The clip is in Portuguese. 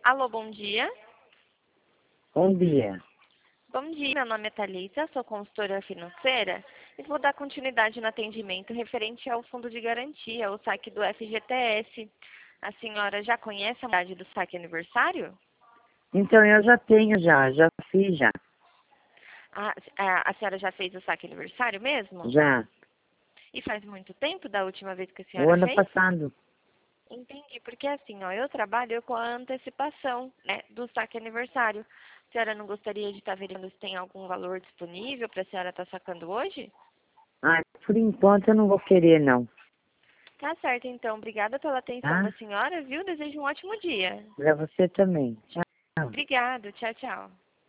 Alô, bom dia. Bom dia. Bom dia, meu nome é Thalita, sou consultora financeira e vou dar continuidade no atendimento referente ao fundo de garantia, o saque do FGTS. A senhora já conhece a modalidade do saque aniversário? Então, eu já tenho já fiz já. A senhora já fez o saque aniversário mesmo? Já. E faz muito tempo da última vez que a O senhora ano fez? passado. Entendi, porque assim, ó, eu trabalho com a antecipação, né, do saque aniversário. A senhora não gostaria de estar verificando se tem algum valor disponível para a senhora estar sacando hoje? Ah, por enquanto eu não vou querer, não. Tá certo, então. Obrigada pela atenção da Tá? senhora, viu? Desejo um ótimo dia. Pra você também. Tchau. Obrigada. Tchau, tchau.